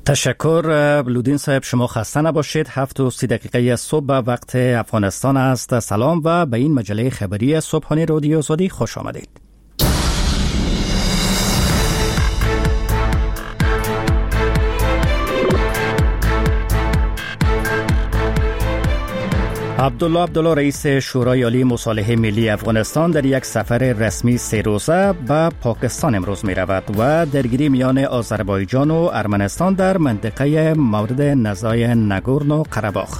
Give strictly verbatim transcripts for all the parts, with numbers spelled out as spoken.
تشکر بلودین صاحب، شما خسته نباشید. هفت و سی دقیقه صبح به وقت افغانستان است. سلام و به این مجله خبری صبحانه رادیو آزادی خوش آمدید. عبدالله عبدالله رئیس شورای عالی مصالحه ملی افغانستان در یک سفر رسمی سه روزه به پاکستان امروز می رود و درگیری میان آذربایجان و ارمنستان در منطقه مورد نزاع نگورنو قره‌باخ.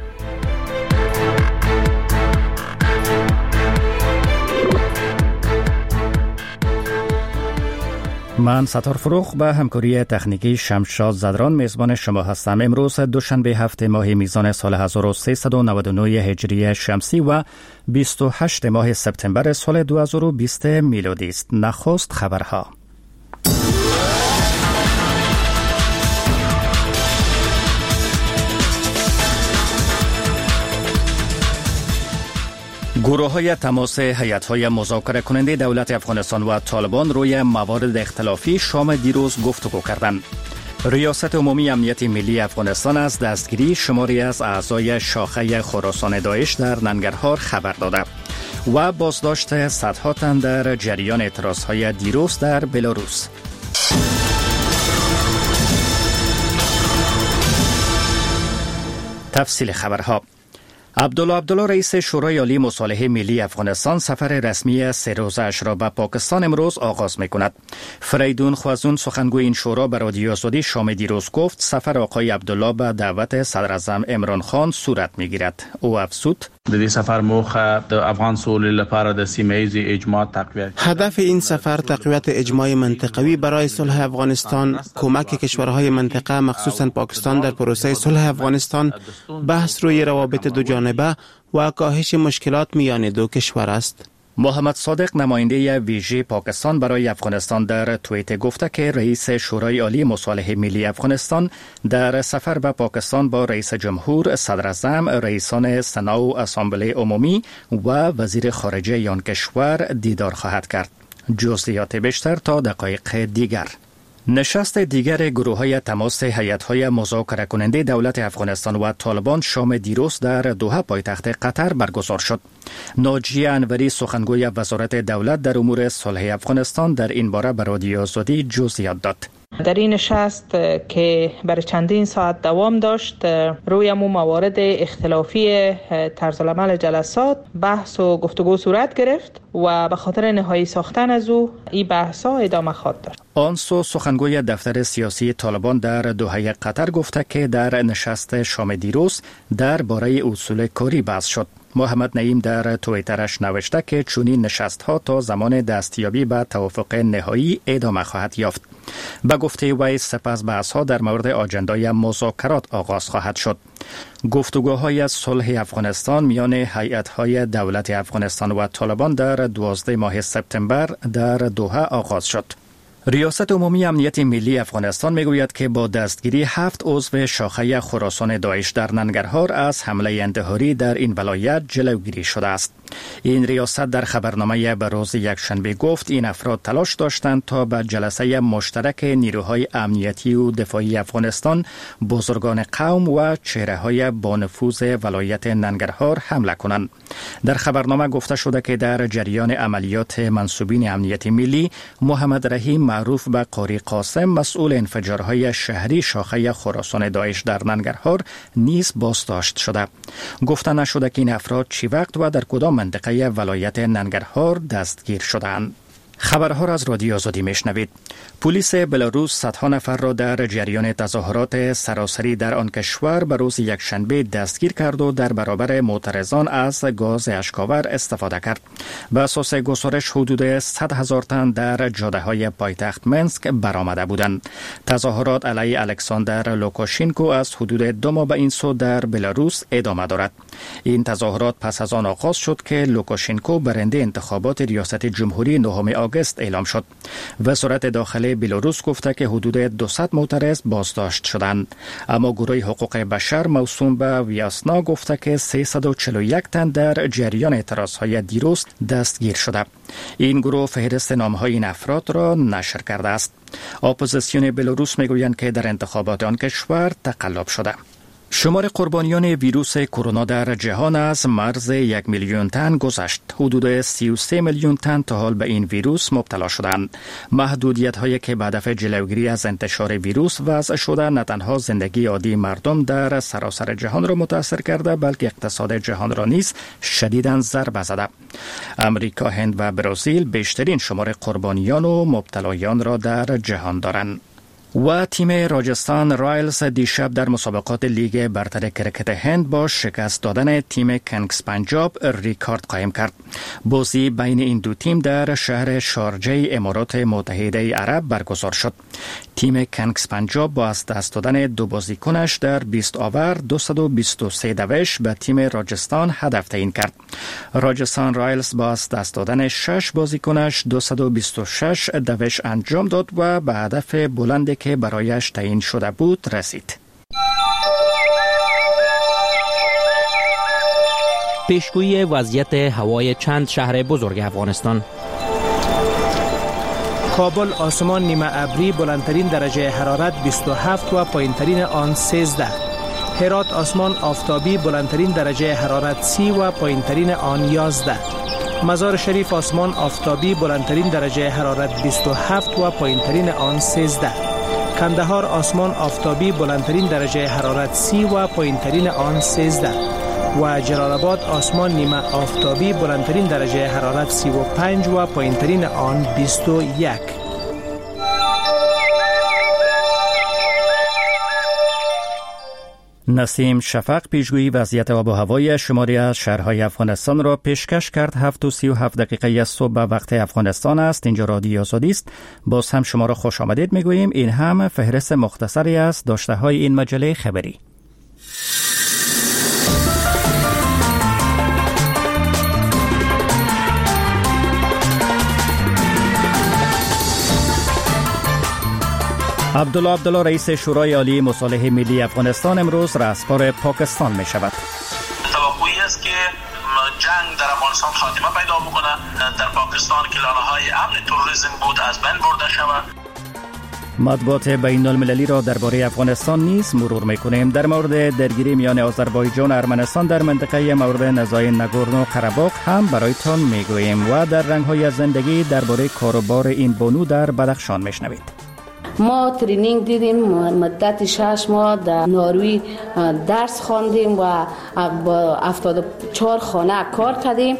من ستار فروخ به همکاری تکنیکی شمشاد زدران میزبان شما هستم. امروز دوشنبه هفت ماه میزان سال هزار و سیصد و نود و نه هجری شمسی و بیست و هشت ماه سپتامبر سال دو هزار و بیست میلادی است. نخست خبرها. گروه‌های تماس هیئت‌های مذاکره کننده دولت افغانستان و طالبان روی موارد اختلافی شام دیروز گفتگو کردند. ریاست عمومی امنیت ملی افغانستان از دستگیری شماری از اعضای شاخه خراسان داعش در ننگرهار خبر داده و بازداشت صدها تن در جریان اعتراض‌های دیروز در بلاروس. تفصیل خبرها. عبدالله عبدالله رئیس شورای عالی مصالحه ملی افغانستان سفر رسمی سه روزه اش را به پاکستان امروز آغاز می کند. فریدون خوازون سخنگوی این شورا به رادیو آزادی شام دیروز گفت سفر آقای عبدالله به دعوت صدر اعظم عمران خان صورت می گیرد. او افزود د دې سفر موخه د افغان سولې لپاره د سیمه ایزې اجماع تقویت. هدف این سفر تقویت اجماع منطقوی برای صلح افغانستان، کمک کشورهای منطقه مخصوصا پاکستان در پروسه صلح افغانستان، بحث روی روابط دو جانبه و کاهش مشکلات میان دو کشور است. محمد صادق نماینده ویژه پاکستان برای افغانستان در توییت گفته که رئیس شورای عالی مصالحه ملی افغانستان در سفر به پاکستان با رئیس جمهور، صدر اعظم، رئیسان سنا و اسامبله عمومی و وزیر خارجه آن کشور دیدار خواهد کرد. جزئیات بیشتر تا دقایق دیگر. نشست دیگر گروه‌های تماس هیئت‌های مذاکره کننده دولت افغانستان و طالبان شام دیروز در دوحه پایتخت قطر برگزار شد. ناجیه انوری سخنگوی وزارت دولت در امور صلح افغانستان در این باره به رادیو آزادی جزئیات داد. در این نشست که برای چندین ساعت دوام داشت روی مو موارد اختلافی طرز العمل جلسات بحث و گفتگو صورت گرفت و به خاطر نهایی ساختن از او این بحث ها ادامه خواهد داشت. آنسو سخنگوی دفتر سیاسی طالبان در دوحه قطر گفته که در نشست شام دیروز در باره اصول کاری بحث شد. محمد نعیم در توییترش نوشته که چنین نشست‌ها تا زمان دستیابی به توافق نهایی ادامه خواهد یافت. به گفته وی سپس بحث‌ها در مورد آجندای مذاکرات آغاز خواهد شد. گفتگوهای از صلح افغانستان میان هیئت‌های دولت افغانستان و طالبان در دوازده ماه سپتامبر در دوحه آغاز شد. ریاست عمومی امنیت ملی افغانستان میگوید که با دستگیری هفت عضو شاخه خراسان داعش در ننگرهار از حمله انتحاری در این ولایت جلوگیری شده است. این ریاست در خبرنامه به روز یکشنبه گفت این افراد تلاش داشتند تا به جلسه مشترک نیروهای امنیتی و دفاعی افغانستان، بزرگان قوم و چهره‌های با نفوذ ولایت ننگرهار حمله کنند. در خبرنامه گفته شده که در جریان عملیات منسوبین امنیت ملی، محمد رحیم معروف به قاری قاسم مسئول انفجارهای شهری شاخه خراسان داعش در ننگرهار نیز بازداشت شده. گفته نشده که این افراد چی وقت و در کدام منطقه ولایت ننگرهار دستگیر شدند. خبرها را از رادیو آزادی میشنوید. پلیس بلاروس صدها نفر را در جریان تظاهرات سراسری در آن کشور به روز یکشنبه دستگیر کرد و در برابر معترضان از گاز اشک‌آور استفاده کرد. به اساس گزارش حدود صد هزار تن در جاده‌های پایتخت منسک برآمده بودند. تظاهرات علیه الکساندر لوکاشنکو از حدود دو ماه به این سو در بلاروس ادامه دارد. این تظاهرات پس از آن آغاز شد که لوکاشنکو برنده انتخابات ریاست جمهوری نهم آگوست اعلام شد. وزارت داخلی بلاروس گفته که حدود دویست معترض بازداشت شدند، اما گروه حقوق بشر موسوم به ویاسنا گفته که سیصد و چهل و یک تن در جریان اعتراضهای دیروز دستگیر شده. این گروه فهرست نامهای این افراد را نشر کرده است. اپوزیسیون بلاروس میگویند که در انتخابات آن کشور تقلب شده. شمار قربانیان ویروس کرونا در جهان از مرز یک میلیون تن گذشت. حدود سی و سه میلیون تن تا حال به این ویروس مبتلا شدند. محدودیت هایی که به هدف جلوگیری از انتشار ویروس وضع شده نه تنها زندگی عادی مردم در سراسر جهان را متاثر کرده، بلکه اقتصاد جهان را نیز شدیداً ضربه زده. امریکا، هند و برزیل بیشترین شمار قربانیان و مبتلایان را در جهان دارند. و تیم راجستان رایلز دیشب در مسابقات لیگ برتر کرکت هند با شکست دادن تیم کنگز پنجاب ریکارد قائم کرد. بازی بین این دو تیم در شهر شارجه امارات متحده عرب برگزار شد. تیم کنگز پنجاب با از دست دادن دو بازیکنش در بیست آور دویست و بیست و سه دوش به تیم راجستان هدف تعیین کرد. راجستان رایلز با از دست دادن شش بازیکنش دویست و بیست و شش دوش انجام داد و به هدف بلندی که برایش تعیین شده بود رسید. پیشگویی وضعیت هوای چند شهر بزرگ افغانستان. کابل آسمان نیمه ابری، بلندترین درجه حرارت بیست و هفت و پایینترین آن سیزده. هرات آسمان آفتابی، بلندترین درجه حرارت سی و پایینترین آن یازده. مزار شریف آسمان آفتابی، بلندترین درجه حرارت بیست و هفت و پایینترین آن سیزده. کندهار آسمان آفتابی، بلندترین درجه حرارت سی و پایینترین آن سیزده. و جلال آباد آسمان نیمه آفتابی، بلندترین درجه حرارت سی و پنج و پایینترین آن بیست و یک. نسیم شفق پیشگویی وضعیت آب و هوای شماری از شهرهای افغانستان را پیشکش کرد. هفت و سی و هفت دقیقه صبح به وقت افغانستان است. اینجا رادیو آزادی است. باز هم شما را خوش آمدید میگوییم. این هم فهرست مختصری از داشته های این مجله خبری. عبدالله عبدالله رئیس شورای عالی مصالحه ملی افغانستان امروز رأسپار پاکستان می شود. توقعی است که جنگ در افغانستان خاتمه پیدا بکنه، در پاکستان که لانه‌های امن تروریسم بود از بین برده شود. مطبوعات بین المللی را درباره افغانستان نیز مرور میکنیم. در مورد درگیری میان آذربایجان و ارمنستان در منطقه مورد نزاع نگورنو قره‌باغ هم برایتان میگوییم و در رنگ‌های زندگی درباره کاروبار این بانو در بدخشان میشنوید. ما ترینینگ دیدیم، مدت شش ماه در ناروی درس خواندیم و با هفتاد و چهار خانه کار کردیم.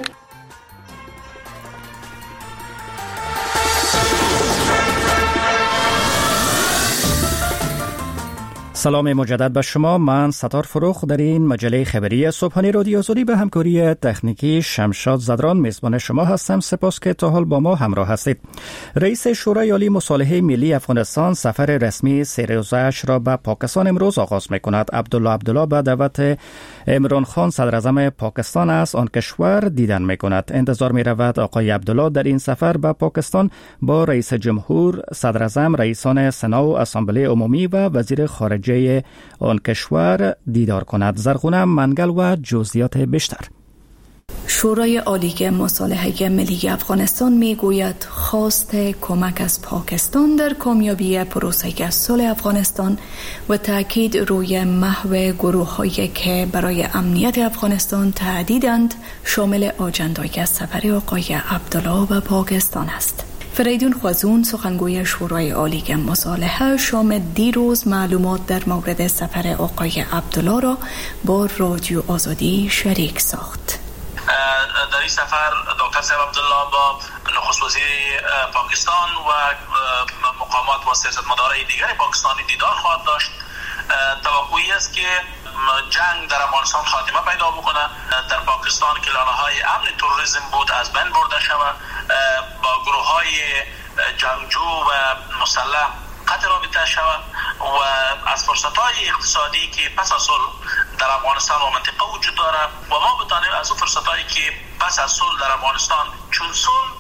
سلام مجدد به شما. من ستار فروخ در این مجله خبری صبحانه رادیو آزادی به همکاری تکنیکی شمشاد زدران میزبان شما هستم. سپاس که تا حال با ما همراه هستید. رئیس شورای عالی مصالحه ملی افغانستان سفر رسمی سه روزه‌اش را به پاکستان امروز آغاز می‌کند. عبدالله عبدالله به دعوت عمران خان صدر اعظم پاکستان از آن کشور دیدن می‌کند. انتظار می‌رود آقای عبدالله در این سفر به پاکستان با رئیس جمهور، صدر اعظم، رئیسان سنا و اسامبله عمومی و وزیر خارجه آن کشور دیدار کند. زرغونه منگل و جزئیات بیشتر. شورای عالی مصالحه ملی افغانستان میگوید خواست کمک از پاکستان در کامیابی پروسه صلح افغانستان و تاکید روی محو گروه‌هایی که برای امنیت افغانستان تهدیدند شامل آجندای سفر آقای عبدالله به پاکستان است. فریدون خوازون سخنگوی شورای عالی مصالحه شام دیروز معلومات در مورد سفر آقای عبدالله را با رادیو آزادی شریک ساخت. در این سفر دکتر صاحب عبدالله با نخست وزیر پاکستان و مقامات و سیاستمدارای دیگر پاکستانی دیدار خواهد داشت. توقعی است که جنگ در افغانستان خاتمه پیدا بکنه، در پاکستان که لانه‌های امن تروریسم بود از بین برده شود، با گروه‌های جنگجو و مسلح قطع رابطه شود و از فرصت‌های اقتصادی که پس از صلح در افغانستان و منطقه وجود داره و ما بتانیم از اون فرصت‌هایی که پس از صلح در افغانستان چون صلح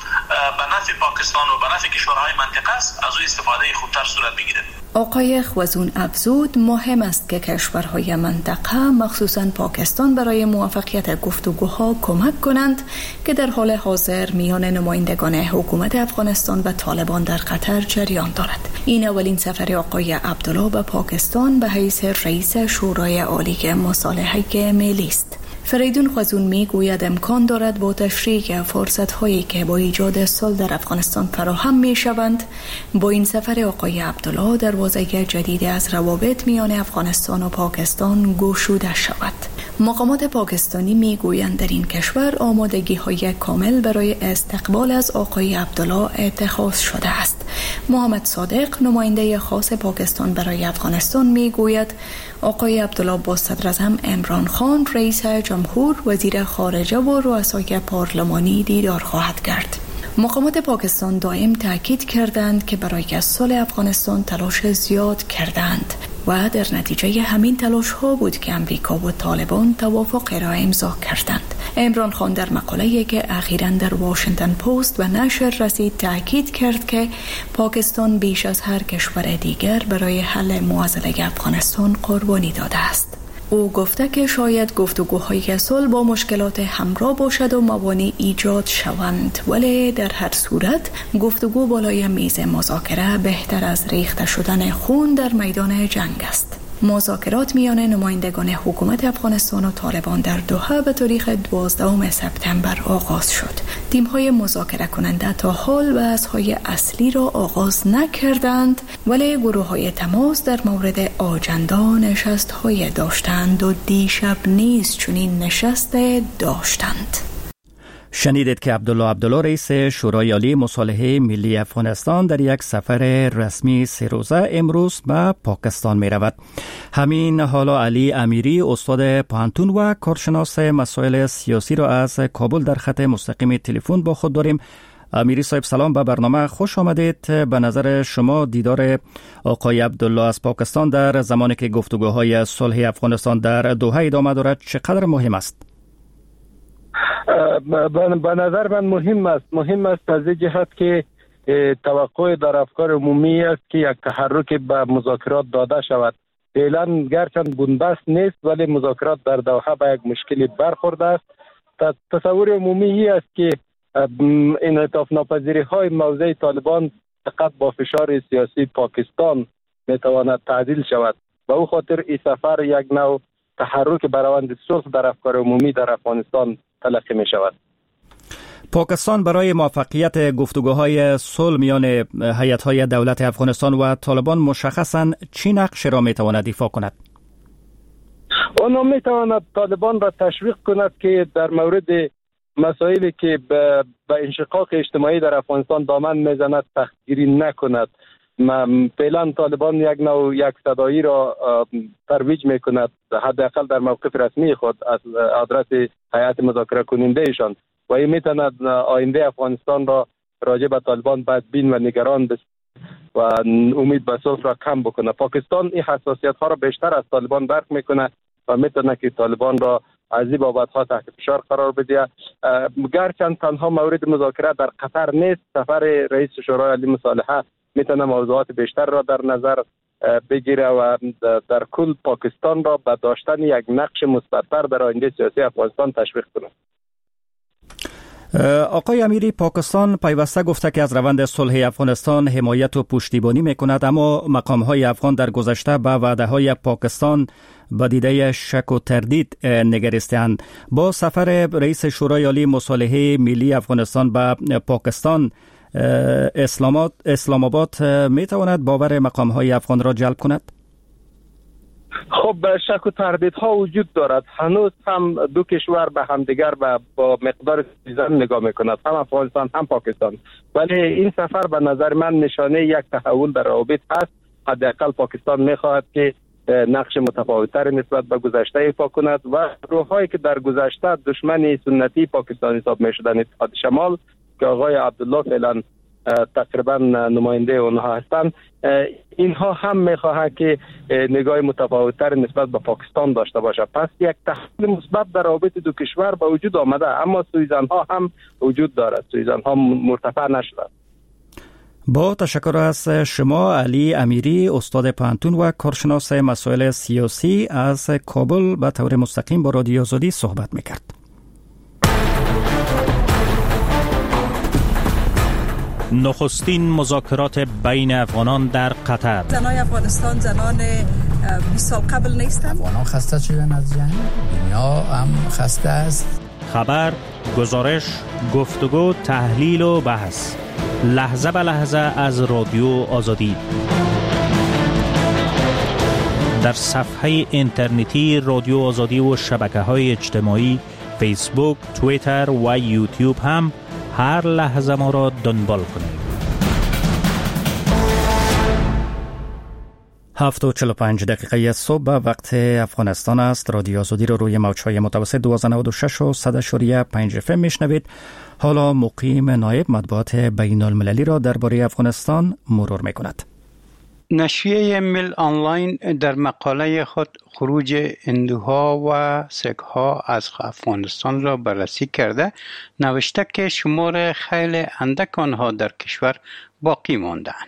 به نفع پاکستان و به نفع کشورهای منطقه است، از او استفاده خوبتر صورت بگیره. آقای خوازون افزود مهم است که کشورهای منطقه مخصوصاً پاکستان برای موفقیت گفتگوها کمک کنند که در حال حاضر میان نمایندگان حکومت افغانستان و طالبان در قطر جریان دارد. این اولین سفر آقای عبدالله به پاکستان به حیث رئیس شورای عالی مصالحه ملی است. فریدون خوازون می گوید امکان دارد با تشریح فرصت هایی که با ایجاد صلح در افغانستان فراهم می شوند با این سفر آقای عبدالله دروازه جدید از روابط میان افغانستان و پاکستان گشوده شود. مقامات پاکستانی می گویند در این کشور آمادگی های کامل برای استقبال از آقای عبدالله اتخاذ شده است. محمد صادق نماینده خاص پاکستان برای افغانستان می گوید آقای عبدالله با صدر اعظم عمران خان رئیس جمهور، وزیر خارجه و رؤسای پارلمانی دیدار خواهد کرد. مقامات پاکستان دائم تاکید کردند که برای صلح افغانستان تلاش زیاد کردند و در نتیجه همین تلاش ها بود که امریکا و طالبان توافق را امضا کردند. عمران خان در مقاله‌ای که اخیراً در واشنگتن پست و نشر رسید تاکید کرد که پاکستان بیش از هر کشور دیگر برای حل معضله افغانستان قربانی داده است. او گفته که شاید گفتگوهای صلح با مشکلات همراه باشد و موانع ایجاد شوند، ولی در هر صورت گفتگو بالای میز مذاکره بهتر از ریخته شدن خون در میدان جنگ است. مذاکرات میان نمایندگان حکومت افغانستان و طالبان در دوحه به تاریخ دوازدهم سپتامبر آغاز شد. تیم‌های مذاکره کننده تا حال بحث‌های اصلی را آغاز نکردند، ولی گروه‌های تماس در مورد آجندا نشست‌های داشتند و دیشب نیز چنین نشست داشتند. شنیدید که عبدالله عبدالله رئیس شورای عالی مصالحه ملی افغانستان در یک سفر رسمی سه روزه امروز به پاکستان می رود. همین حالا علی امیری استاد پوهنتون و کارشناس مسائل سیاسی را از کابل در خط مستقیم تلفن با خود داریم. امیری صاحب سلام، به برنامه خوش آمدید. به نظر شما دیدار آقای عبدالله از پاکستان در زمانی که گفتگوهای صلح افغانستان در دوحه ادامه دارد چقدر مهم است؟ به نظر من مهم است مهم است از این جهت که توقع در افکار عمومی است که یک تحرک به مذاکرات داده شود. فعلا گرچند بنبست نیست ولی مذاکرات در دوحه به یک مشکلی برخورده است. تصور عمومی است که انعطاف ناپذیری های موضع طالبان فقط با فشار سیاسی پاکستان میتواند تعدیل شود. به او خاطر این سفر یک نوع تحرک برآورد صلح در افکار عمومی در افغانستان تلقی می شود. پاکستان برای موفقیت گفتگوهای صلح میان هیئت‌های دولت افغانستان و طالبان مشخصاً چی نقش را می تواند ایفا کند؟ آن می تواند طالبان را تشویق کند که در مورد مسائلی که به انشقاق اجتماعی در افغانستان دامن میزند سختگیری نکند. فعلا طالبان یک نوع یک صدایی را ترویج میکند، حداقل در موقف رسمی خود از آدرس هیئت مذاکره کننده ایشان، و این میتواند آینده افغانستان را راجع به طالبان بدبین و نگران بس و امید به صلح را کم بکنه. پاکستان این حساسیت ها را بیشتر از طالبان درک میکنه و میتونه که طالبان را از این بابت ها تحت فشار قرار بده. گرچند تنها مورد مذاکره در قطر نیست، سفر رئیس شورای عالی مصالحه میتونه موضوعات بیشتر را در نظر بگیره و در کل پاکستان را به داشتن یک نقش مثبت‌تر در آینده سیاسی افغانستان تشویق کنه. آقای امیری، پاکستان پیوسته گفته که از روند صلح افغانستان حمایت و پشتیبانی میکند، اما مقام‌های افغان در گذشته به وعده‌های پاکستان با دیده شک و تردید نگریستند. با سفر رئیس شورای عالی مصالحه ملی افغانستان به پاکستان، اسلامات اسلام آباد می تواند باور مقام های افغان را جلب کند؟ خب شک و تردیدها وجود دارد. هنوز هم دو کشور به همدیگر با, با مقدار زیادی نگاه میکند، هم افغانستان هم پاکستان. ولی این سفر به نظر من نشانه یک تحول در روابط است. حداقل پاکستان میخواهد که نقش متفاوت‌تر نسبت به گذشته ایفا کند و گروه‌هایی که در گذشته دشمن سنتی پاکستان حساب می‌شدند، اتحاد شمال که آقای عبدالله فعلا تقریبا نماینده اونها هستند. اینها هم میخواهند که نگاه متفاوت‌تر نسبت به پاکستان داشته باشه. پس یک تحول مثبت در رابطه دو کشور به وجود آمده، اما سوءظن‌ها هم وجود دارد، سوءظن‌ها مرتفع نشده. با تشکر از شما علی امیری، استاد پانتون و کارشناس مسائل سیاسی از کابل به طور مستقیم با رادیو آزادی صحبت میکرد. نخستین مذاکرات بین افغانان در قطر. زنای افغانستان زنان بیست سال قبل نیستند. افغانان خسته شدن از جنگ، دنیا هم خسته است. خبر، گزارش، گفتگو، تحلیل و بحث لحظه به لحظه از رادیو آزادی در صفحه اینترنتی رادیو آزادی و شبکه‌های اجتماعی فیسبوک، توییتر و یوتیوب هم هر لحظه ما را دنبال کنید. هفت و چهل و پنج دقیقه صبح وقت افغانستان است. رادیو آزادی رو روی موج‌های متوسط دویست و نود و شش و صد و پنج اف ام میشنوید. حالا مقیم نایب مطبوعات بین المللی را درباره افغانستان مرور میکند. نشریه میل آنلاین در مقاله خود خروج هندوها و سیک‌ها از افغانستان را بررسی کرده نوشته که شمار خیلی اندک آنها در کشور باقی مانده‌اند.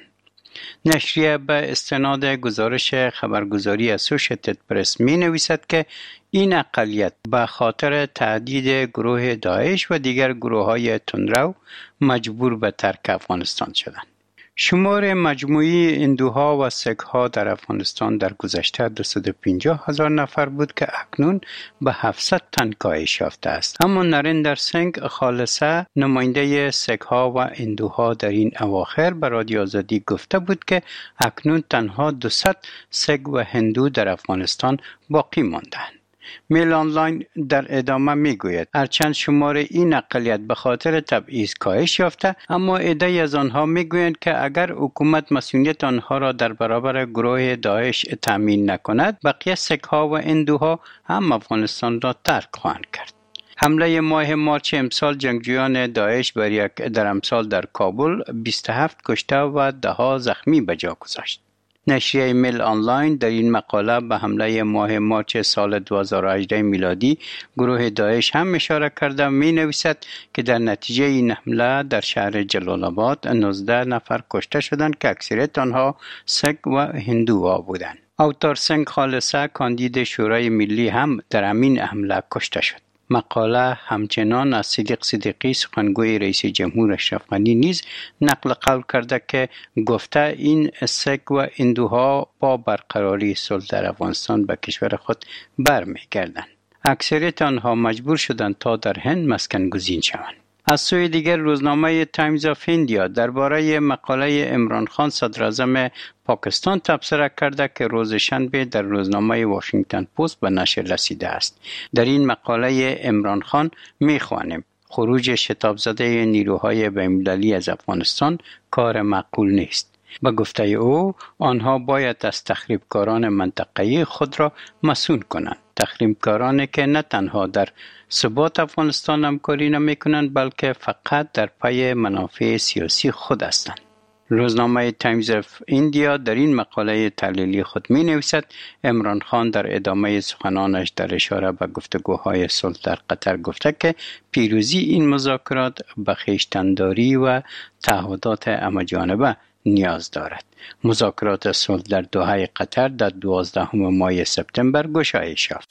نشریه به استناد گزارش خبرگزاری اسوشیتد پرس می نویسد که این اقلیت به خاطر تهدید گروه داعش و دیگر گروه های تندرو مجبور به ترک افغانستان شدند. شمار مجموعی هندوها و سیک‌ها در افغانستان در گذشته دویست و پنجاه هزار نفر بود که اکنون به هفتصد تن کاهش یافته است. اما نریندر سینگ خالصه نماینده سیک‌ها و هندوها در این اواخر به رادیو آزادی گفته بود که اکنون تنها دویست سیک و هندو در افغانستان باقی ماندند. میل آنلاین در ادامه میگوید هرچند شمار این اقلیت به خاطر تبعیض کاهش یافته، اما عده‌ای از آنها میگویند که اگر حکومت مسئولیت آنها را در برابر گروه داعش تامین نکند، بقیه سیک‌ها و هندوها هم افغانستان را ترک خواهند کرد. حمله ماه مارچ امسال جنگجویان داعش بر یک در امسال در کابل بیست و هفت کشته و ده ها زخمی به جا گذاشت. نشریه میل آنلاین در این مقاله به حمله ماه مارچ سال دو هزار و هجده میلادی گروه داعش هم اشاره کرده می نویسد که در نتیجه این حمله در شهر جلال آباد نوزده نفر کشته شدند که اکثریت آنها سیک و هندوها بودند. اوتار سنگ خالصه کاندید شورای ملی هم در همین حمله کشته شد. مقاله همچنان از صدیق صدیقی سخنگوی رئیس جمهور اشرف غنی نیز نقل قول کرده که گفته این سیک و هندوها با برقراری صلح در افغانستان به کشور خود برمیگردند. اکثریت آنها مجبور شدند تا در هند مسکن گزین شوند. از سوی دیگر روزنامه تایمز آف ایندیا درباره مقاله عمران خان صدر اعظم پاکستان تبصره کرده که روز شنبه در روزنامه واشنگتن پست به نشر رسیده است. در این مقاله عمران خان می‌خوانیم خروج شتاب زده نیروهای بین‌المللی از افغانستان کار معقول نیست. به گفته او آنها باید از تخریبکاران منطقه‌ای خود را مسئول کنند. تخریبکارانی که نه تنها در ثبات افغانستان همکاری نمی کنند بلکه فقط در پی منافع سیاسی خود هستند. روزنامه تایمز آف ایندیا در این مقاله تحلیلی خود می نویسد عمران خان در ادامه سخنانش در اشاره به گفتگوهای صلح در قطر گفته که پیروزی این مذاکرات به خویشتن‌داری و تعهدات همه‌جانبه نیاز دارد. مذاکرات صلح در دوحه قطر در دوازدهم ماه سپتامبر گشایش یافت.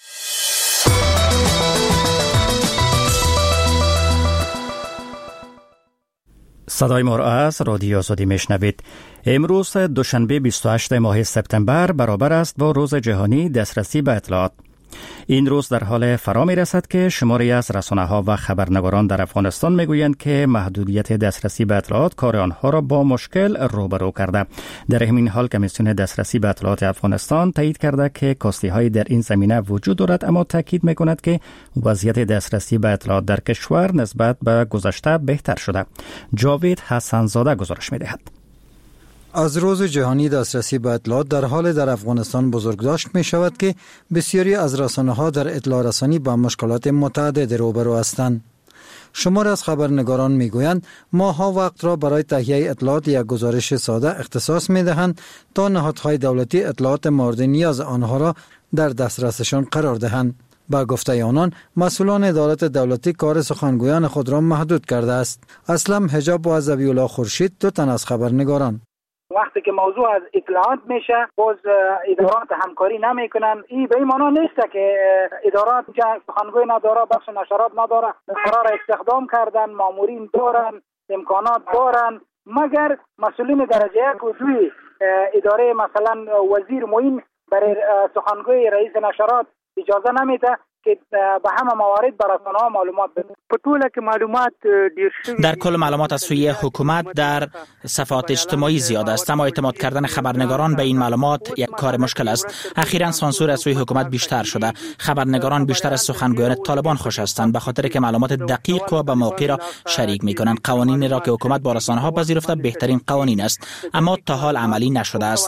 صدای ما را از رادیو آزادی میشنوید. امروز دوشنبه بیست و هشتم ماه سپتامبر برابر است با روز جهانی دسترسی به اطلاعات. این روز در حال فرا می رسد که شماری از رسانه‌ها و خبرنگاران در افغانستان میگویند که محدودیت دسترسی به اطلاعات کار آنها را با مشکل روبرو کرده. در همین حال کمیسیون دسترسی به اطلاعات افغانستان تایید کرده که کاستی‌هایی در این زمینه وجود دارد، اما تاکید می‌کند که وضعیت دسترسی به اطلاعات در کشور نسبت به گذشته بهتر شده. جاوید حسن‌زاده گزارش می‌دهد. از روز جهانی دسترسی به اطلاعات در حال در افغانستان بزرگداشت می شود که بسیاری از رسانه‌ها در اطلاع رسانی با مشکلات متعدد روبرو هستند. شمار از خبرنگاران میگویند ماها وقت را برای تهیه اطلاعات یک گزارش ساده اختصاص میدهند تا نهادهای دولتی اطلاعات مورد نیاز آنها را در دسترسشان قرار دهند. با گفته آنان مسئولان ادارات دولتی کار سخنگویان خود را محدود کرده است. اسلم حجاب و ذبیح الله خورشید دو تن از خبرنگاران. وقتی که موضوع از اطلاعات میشه باز ادارات همکاری نمیکنن. این به این معنا نیست که ادارات سخنگوی نداره، بخش نشرات نداره، قرار استخدام کردن، مامورین دارن، امکانات دارن، مگر مسئولین درجه یک و دوی اداره مثلا وزیر معین برای سخنگوی رئیس نشرات اجازه نمیده که به همه موارد بر رسانه‌ها معلومات بده. په ټوله کې معلومات ډیر شوي. در کل معلومات از سوی حکومت در صفحات اجتماعی زیاد است، اما اعتماد کردن خبرنگاران به این معلومات یک کار مشکل است. اخیراً سانسور از سوی حکومت بیشتر شده. خبرنگاران بیشتر از سخنگویان طالبان خوش هستند به خاطر که معلومات دقیق و به موقع را شریک می‌کنند. قوانین را که حکومت با رسانه‌ها پذیرفته بهترین قوانین است، اما تا حال عملی نشده است.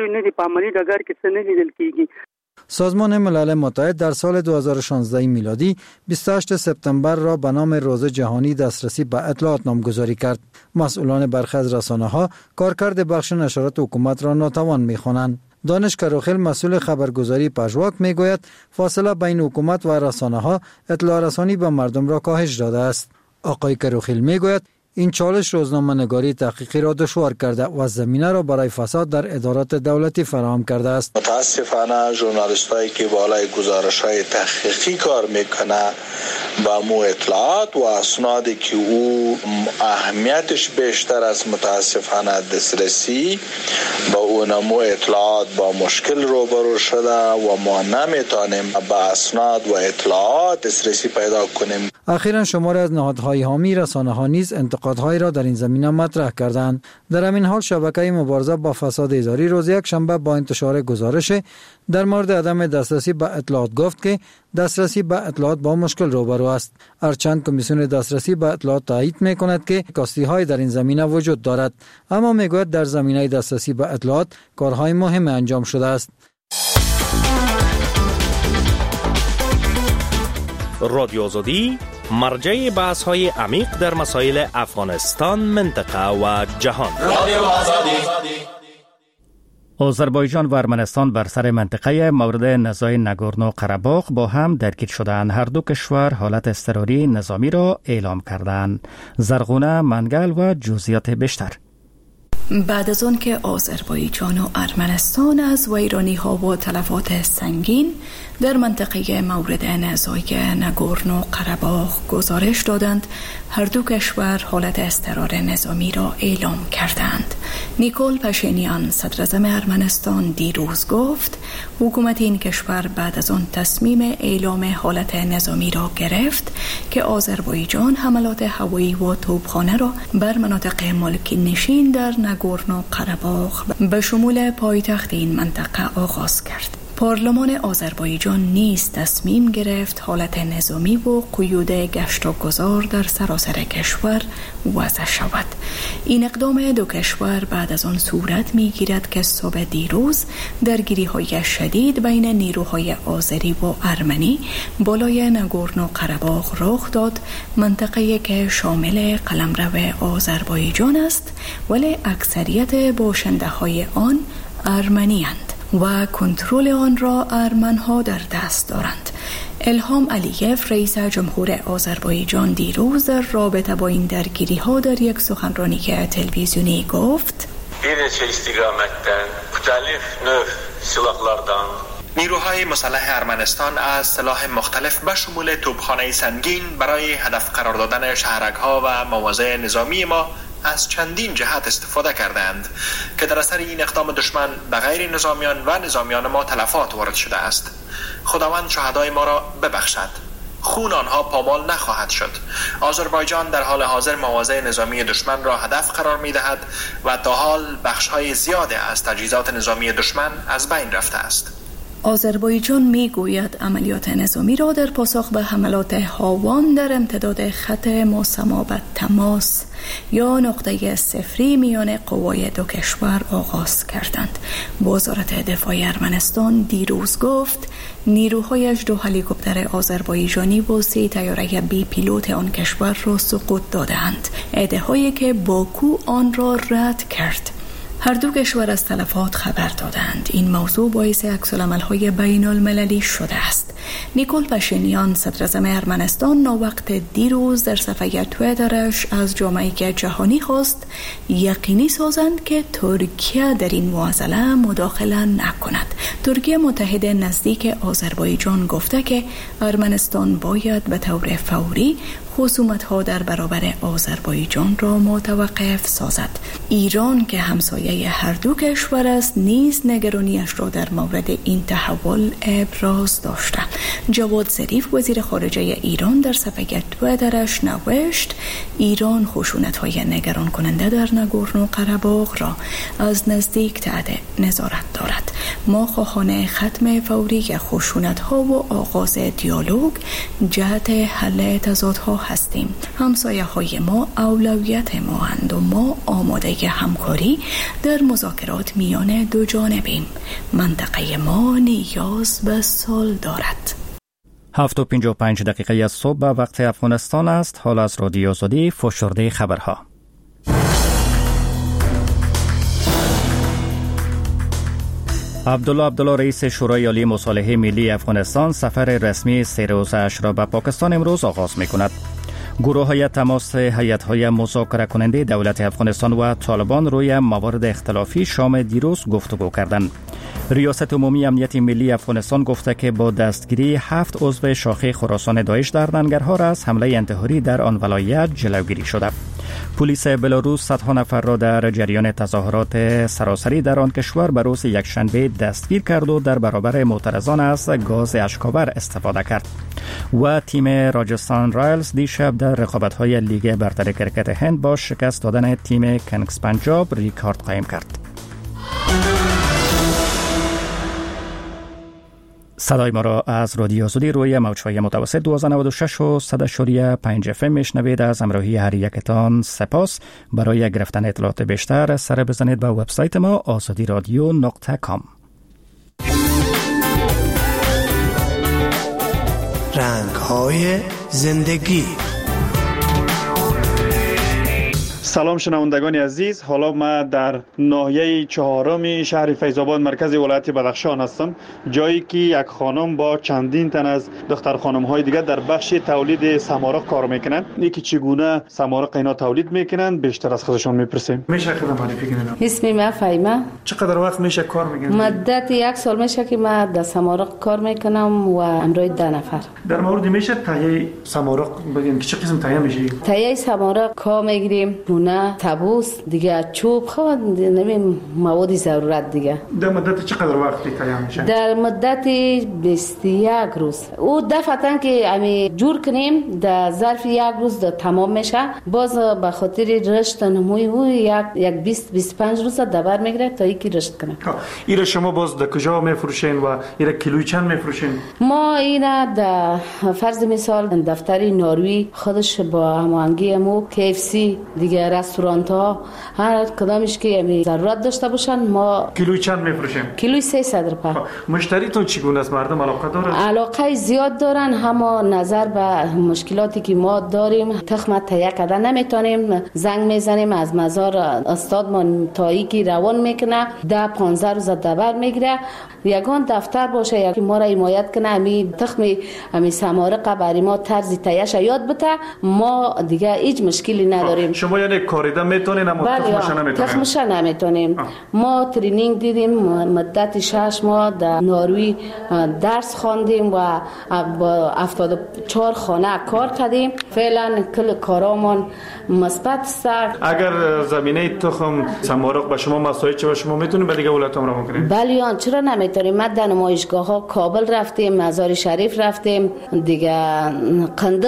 سازمان ملل متحد در سال دو هزار و شانزده میلادی بیست و هشتم سپتامبر را به نام روز جهانی دسترسی به اطلاعات نامگذاری کرد. مسئولان برخی از رسانه‌ها کارکرد بخش نشرات حکومت را ناتوان می‌خوانند. دانش کروخیل مسئول خبرگزاری پژواک میگوید فاصله بین حکومت و رسانه‌ها اطلاع رسانی به مردم را کاهش داده است. آقای کروخیل میگوید این چالش روزنامه‌نگاری تحقیقی را دشوار کرده و زمینه را برای فساد در ادارات دولتی فراهم کرده است. متاسفانه ژورنالیستایی که بالای گزارش‌های تحقیقی کار میکنه با مو اطلاعات و اسنادی که او اهمیتش بیشتر از متاسفانه دسترسی با اون مو اطلاعات با مشکل روبرو شده و ما نمیتونیم با اسناد و اطلاعات دسترسی پیدا کنیم. اخیراً شماری از نهادهای حامی رسانه‌ها نیز انتقادهای را در این زمینه مطرح کردند. در همین حال شبکه مبارزه با فساد اداری روز یک شنبه با انتشار گزارش در مورد عدم دسترسی به اطلاعات گفت که دسترسی به اطلاعات با مشکل روبرو است. هرچند کمیسیون دسترسی به اطلاعات تایید می‌کند که کاستی‌های در این زمینه وجود دارد، اما میگوید در زمینه دسترسی به اطلاعات کارهای مهم انجام شده است. رادیو آزادی مرجع بحث‌های عمیق در مسائل افغانستان، منطقه و جهان. رادیو آزادی. آذربایجان و ارمنستان بر سر منطقه مورد نزاع ناگورنو قره‌باغ با هم درگیر شدند. هر دو کشور حالت اضطراری نظامی را اعلام کردند. زرغونه منگل و جزئیات بیشتر. بعد از آن که آذربایجان و ارمنستان از ویرانی‌ها و تلفات سنگین در منطقه مورد نزاع ناگورنو قره‌باغ گزارش دادند، هر دو کشور حالت اضطرار نظامی را اعلام کردند. نیکول پاشینیان صدر اعظم ارمنستان دیروز گفت حکومت این کشور بعد از آن تصمیم اعلام حالت نظامی را گرفت که آذربایجان حملات هوایی و توپخانه را بر مناطق ملکی نشین در ناگورنو قره‌باغ به شمول پایتخت این منطقه آغاز کرد. پارلمان آذربایجان نیز تصمیم گرفت حالت نظامی و قیود گشت و گذار در سراسر کشور وضع شود. این اقدام دو کشور بعد از آن صورت می گیرد که صبح دیروز درگیری های شدید بین نیروهای آذری و ارمنی بالای ناگورنو قره‌باغ رخ داد، منطقه‌ای که شامل قلمرو آذربایجان است ولی اکثریت باشنده های آن ارمنی اند و کنترل آن را ارمن‌ها در دست دارند. الهام علییف رئیس جمهور آذربایجان دیروز در رابطه با این درگیری‌ها در یک سخنرانی تلویزیونی گفت: نیروهای مسلح ارمنستان از سلاح مختلف به شمول توپخانه سنگین برای هدف قرار دادن شهرک‌ها و مواضع نظامی ما از چندین جهت استفاده کردند که در اثر این اقدام دشمن به غیر نظامیان و نظامیان ما تلفات وارد شده است. خداوند شهدای ما را ببخشد. خون آنها پامال نخواهد شد. آذربایجان در حال حاضر مواضع نظامی دشمن را هدف قرار می دهد و تا حال بخش‌های زیاده از تجهیزات نظامی دشمن از بین رفته است. آذربایجان می گوید عملیات نظامی را در پاسخ به حملات هاوان در امتداد خط مسما به تماس یا نقطه صفری میان قوای دو کشور آغاز کردند. وزارت دفاع ارمنستان دیروز گفت نیروهایش دو هلیکوپتر آذربایجانی و سه طیاره بی پیلوت آن کشور را سقوط دادند، ادعایی که باکو آن را رد کرد. هر دو کشور از تلفات خبر دادند. این موضوع باعث عکس‌العمل‌های بین المللی شده است. نیکول پاشینیان صدراعظم ارمنستان ناوقت دیروز در صفحه توییترش از جامعه جهانی خواست یقینی سازند که ترکیه در این معضله مداخله نکند. ترکیه متحد نزدیک آذربایجان گفته که ارمنستان باید به طور فوری خصومت‌ها در برابر آذربایجان را متوقف سازد. ایران که همسایه هر دو کشور است نیز نگرانیش را در مورد این تحول ابراز داشته. جواد ظریف وزیر خارجه ایران در صفحه توییترش نوشت ایران خشونت‌های نگران کننده در نگورنو قره‌باغ را از نزدیک تحت نظارت دارد. ما خواهان ختم فوری خشونت‌ها و آغاز دیالوگ جهت حل تضادها هستیم. همسایه های ما اولویت ما هستند و ما آماده همکاری در مذاکرات میان دو جانبیم. منطقه ما نیاز به صلح دارد. هفت و پنجاه و پنج دقیقه از صبح به وقت افغانستان است. حال از رادیو آزادی فشرده خبرها. عبدالله عبدالله رئیس شورای عالی مصالحه ملی افغانستان سفر رسمی سه روزه اش را به پاکستان امروز آغاز می کند. گروه های تماس هیئت های مذاکره کننده دولت افغانستان و طالبان روی موارد اختلافی شام دیروز گفتگو کردند. ریاست عمومی امنیت ملی افغانستان گفته که با دستگیری هفت عضو شاخه خراسان داعش در ننگرهار از حمله انتحاری در آن ولایت جلوگیری شده. پلیس بلاروس صدها نفر را در جریان تظاهرات سراسری در آن کشور به روز یکشنبه دستگیر کرد و در برابر معترضان از گاز اشک‌آور استفاده کرد. و تیم راجستان رایلز دیشب در رقابت‌های لیگ برتر کرکت هند با شکست دادن تیم کنگز پنجاب ریکارد قائم کرد. صدای ما را از رادیو آزادی روی موج‌های متوسط دویست و نود و شش و صد و پنج اف ام میشنوید. از همراهی هر یکتان سپاس. برای گرفتن اطلاعات بیشتر سر بزنید به وبسایت ما آزادی رادیو نقطه کام. رنگ‌های زندگی. سلام شنوندگان عزیز، حالا ما در ناحیه چهارم شهر فیض‌آباد مرکز ولایت بدخشان هستم، جایی که یک خانم با چندین تن از دختر خانم‌های دیگر در بخش تولید سمارق کار میکنن. یکی چگونه سمارق اینا تولید میکنن بیشتر از خودشون میپرسیم. میشه خودم معرفی کنین؟ اسمی من فایمه. چقدر وقت میشه کار میکنین؟ مدت یک سال میشه که من در سمارق کار میکنم و همراه ده نفر. در مورد میشه تهیه سمارق بگین که چه قسم تهیه میشه؟ تهیه سمارق کا میگیریم، نه تبوس دیگه، چوب خود نمی مواد ضرورت دیگه. در مدت چقدر وقتی تیار میشه؟ در مدت بیست و یک روز. او دفعتاً که امی جور کنیم در ظرف یک روز تمام میشه. باز به خاطر رشد نموی او یک یک بیست بیست و پنج روز دبر میگیره تا اینکه رشد کنه. اینا شما باز در کجا میفروشین و اینا کیلویی چند میفروشین؟ ما اینا در فرض مثال دفتر ناروی خودش با هماهنگی مو کی اف سی دیگه رستوران ها هر کدامش که یعنی ضرورت داشته باشن ما کیلویی چند میفروشیم؟ کیلویی سیصد روپیه. مشتریتون چگونه است؟ مردم علاقه دارن؟ علاقه زیاد دارن، اما نظر به مشکلاتی که ما داریم تخم تهیه کردن نمیتونیم. زنگ میزنیم از مزار استاد من تایی که روان میکنه ده پانزده روز دبر میگیره. یگان دفتر باشه که ما را حمایت کنه، امی تخم امی سمارق برای ما طرز تهیهش یاد بده، ما دیگه هیچ مشکلی نداریم. شما یعنی کاریده میتونین اما تخمش نمیتونین؟ تخمش نمیتونیم. ما ترینینگ دیدیم مدت شش ماه در ناروی درس خواندیم و با هفتاد و چهار خانه کار کردیم. فعلا کل کارامون مثبت است. اگر زمینه تخم سمارق به شما مساعد چه شما میتونید به دیگه ولایت‌ها رو بکنید؟ بله چرا نمیتونیم. ما در نمایشگاه ها کابل رفتیم، مزار شریف رفتیم، دیگه قندز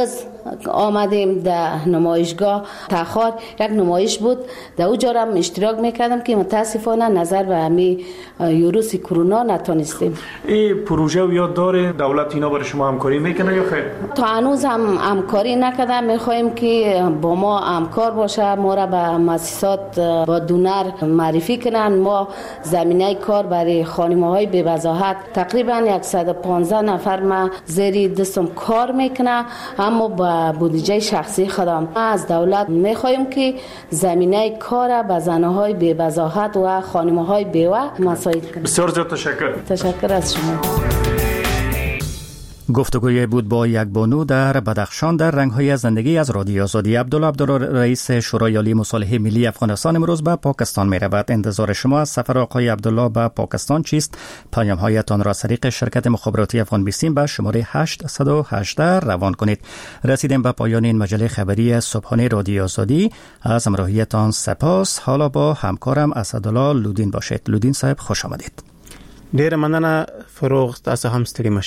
آمدیم در نمایشگاه تخار، یک نمایش بود در اونجا هم اشتراک میکردم که متاسفانه نظر به همین ویروس کرونا نتونستیم. این پروژه و یاد داره دولت اینا برای شما همکاری میکنه یا خیر؟ تا هنوز هم همکاری نکرده. میخوایم که با ما همکار باشه، ما را به مؤسسات با دونر معرفی کنن. ما زمینه کار برای خانم‌های بی وضاحت تقریبا صد و پانزده نفر ما زیر دستم کار میکنه، اما با بودجه شخصی خودم. از دولت میخوایم که زمینه کار به زنهای بی وضاحت و خانم‌های بیوه مساعد کنه. بسیار زیاد تشکر. تشکر از شما. گفتگوی بود با یک بانو در بدخشان در رنگ‌های زندگی از رادیو آزادی. عبدالله عبدالله رئیس شورای عالی مصالحه ملی افغانستان امروز به پاکستان می رود. انتظار شما از سفر آقای عبدالله به پاکستان چیست؟ پیام‌هایتان را از طریق شرکت مخابراتی افغان بیستیم به شماره هشت یک هشت روان کنید. رسیدیم به پایان این مجله خبری صبحانه رادیو آزادی. از همراهیتان سپاس. حالا با همکارم اسدالله لودین باشید. لودین صاحب خوش آمدید. ډیر مننه فروغ، تاسو هم ستړي مشئ.